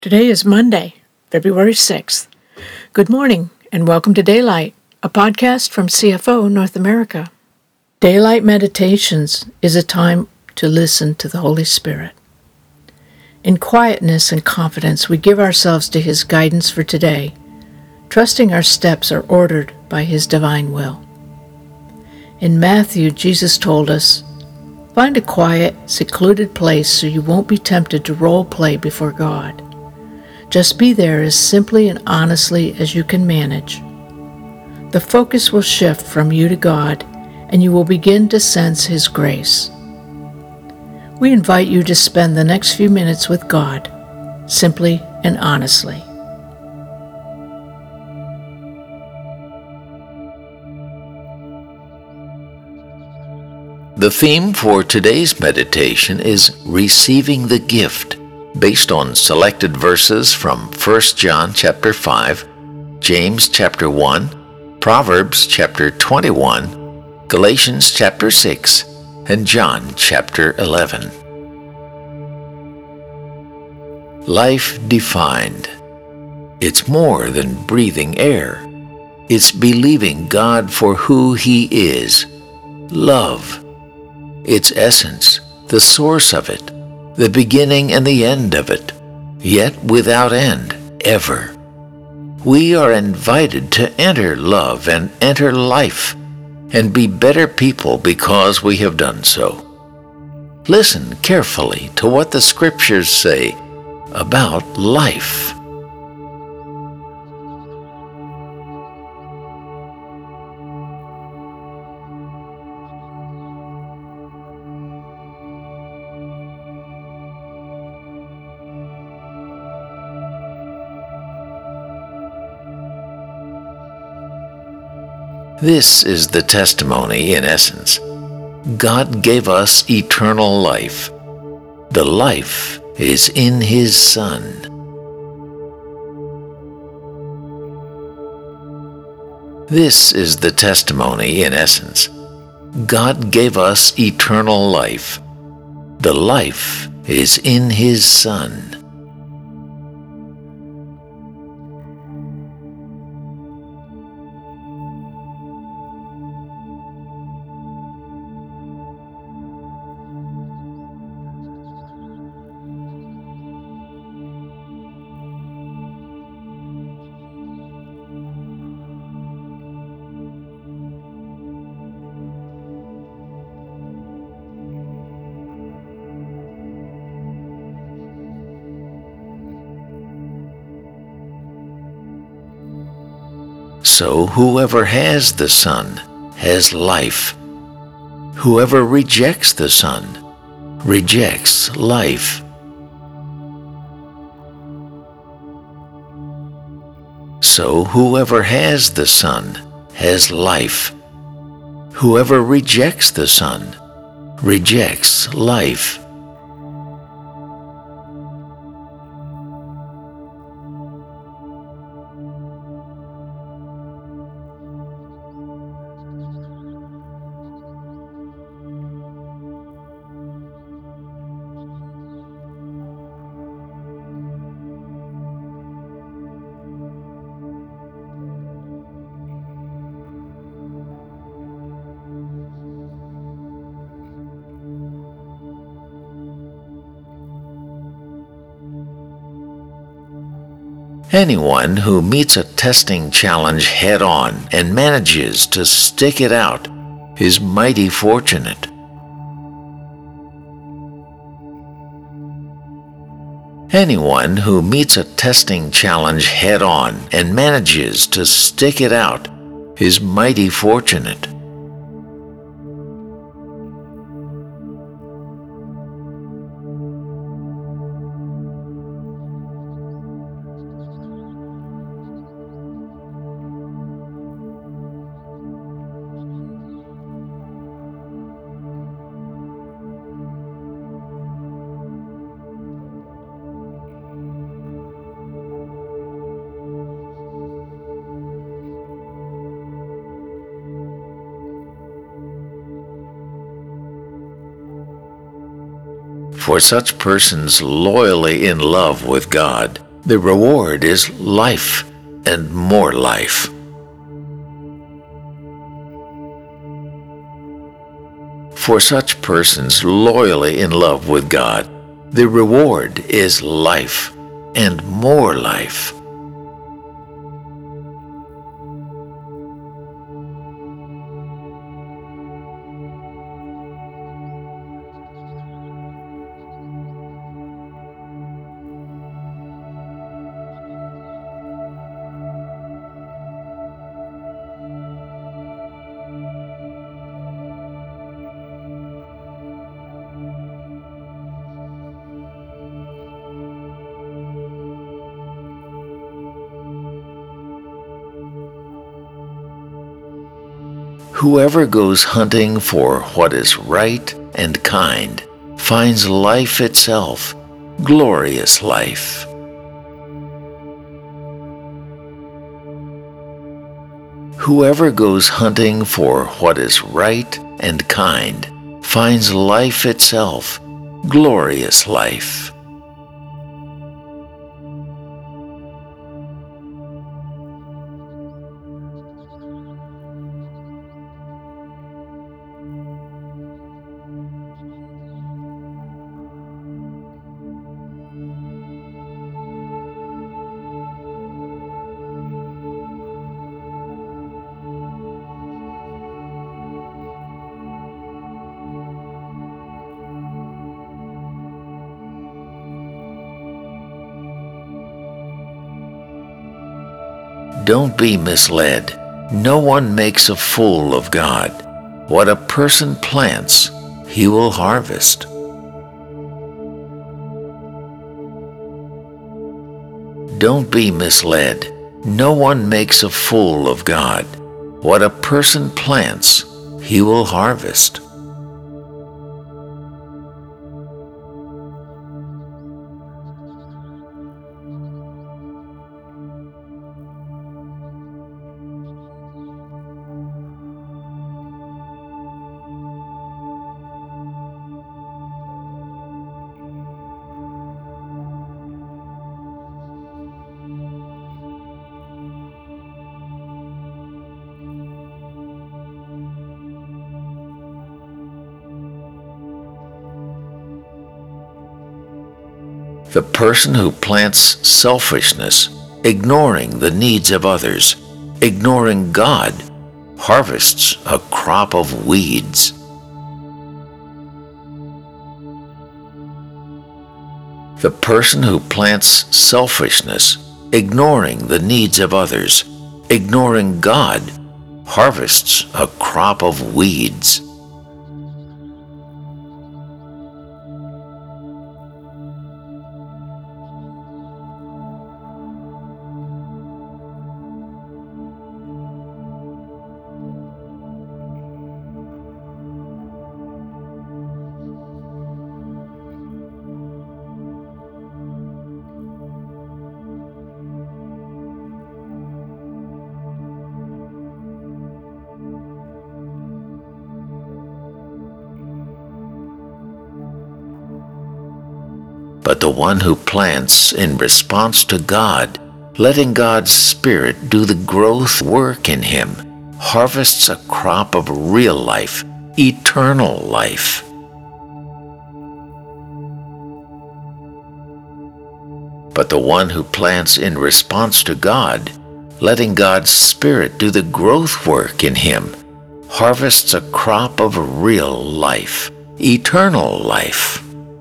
Today is Monday, February 6th. Good morning and welcome to Daylight, a podcast from CFO North America. Daylight Meditations is a time to listen to the Holy Spirit. In quietness and confidence, we give ourselves to His guidance for today, trusting our steps are ordered by His divine will. In Matthew, Jesus told us, "Find a quiet, secluded place so you won't be tempted to role play before God. Just be there as simply and honestly as you can manage. The focus will shift from you to God, and you will begin to sense His grace." We invite you to spend the next few minutes with God, simply and honestly. The theme for today's meditation is Receiving the Gift, based on selected verses from 1 John chapter 5, James chapter 1, Proverbs chapter 21, Galatians chapter 6, and John chapter 11. Life defined. It's more than breathing air. It's believing God for who He is. Love. Its essence, the source of it, the beginning and the end of it, yet without end, ever. We are invited to enter love and enter life, and be better people because we have done so. Listen carefully to what the Scriptures say about life. This is the testimony in essence. God gave us eternal life. The life is in His Son. This is the testimony in essence. God gave us eternal life. The life is in His Son. So whoever has the Son has life. Whoever rejects the Son rejects life. So whoever has the Son has life. Whoever rejects the Son rejects life. Anyone who meets a testing challenge head-on and manages to stick it out is mighty fortunate. Anyone who meets a testing challenge head-on and manages to stick it out is mighty fortunate. For such persons loyally in love with God, The reward is life and more life. For such persons loyally in love with God, the reward is life and more life. Whoever goes hunting for what is right and kind finds life itself, glorious life. Whoever goes hunting for what is right and kind finds life itself, glorious life. Don't be misled. No one makes a fool of God. What a person plants, he will harvest. Don't be misled. No one makes a fool of God. What a person plants, he will harvest. The person who plants selfishness, ignoring the needs of others, ignoring God, harvests a crop of weeds. The person who plants selfishness, ignoring the needs of others, ignoring God, harvests a crop of weeds. But the one who plants in response to God, letting God's Spirit do the growth work in him, harvests a crop of real life, eternal life. But the one who plants in response to God, letting God's Spirit do the growth work in him, harvests a crop of real life, eternal life.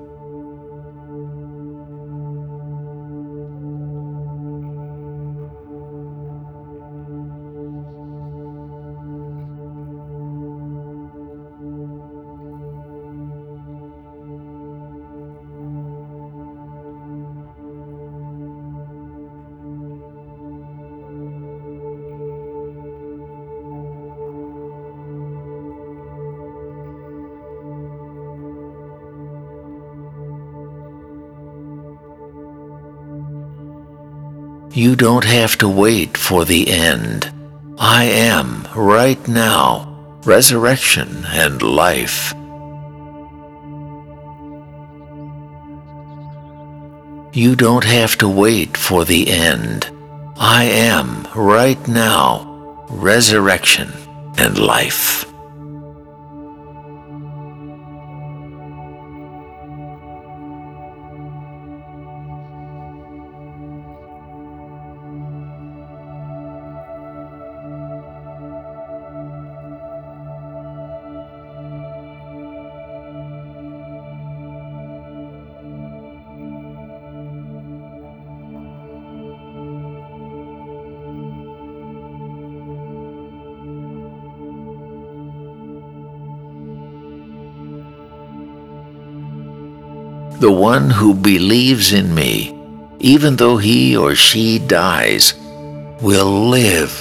You don't have to wait for the end. I am, right now, resurrection and life. You don't have to wait for the end. I am, right now, resurrection and life. The one who believes in me, even though he or she dies, will live.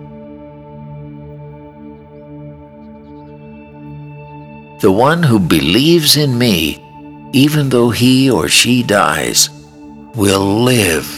The one who believes in me, even though he or she dies, will live.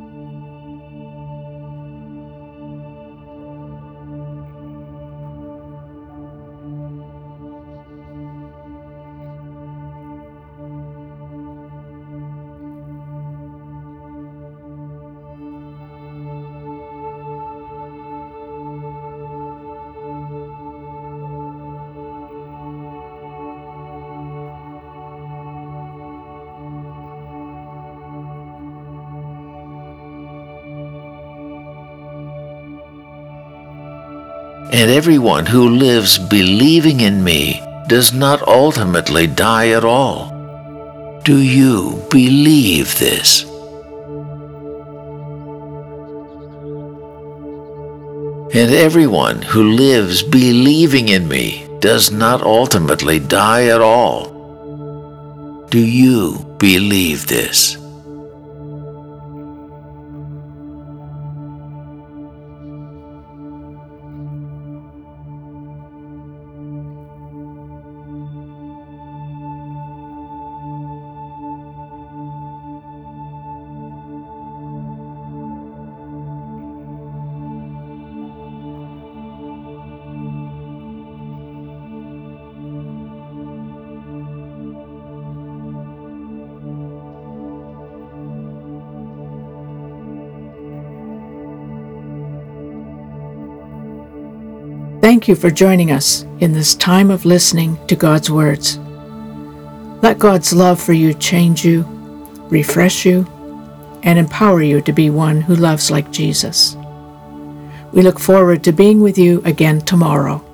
And everyone who lives believing in me does not ultimately die at all. Do you believe this? And everyone who lives believing in me does not ultimately die at all. Do you believe this? Thank you for joining us in this time of listening to God's words. Let God's love for you change you, refresh you, and empower you to be one who loves like Jesus. We look forward to being with you again tomorrow.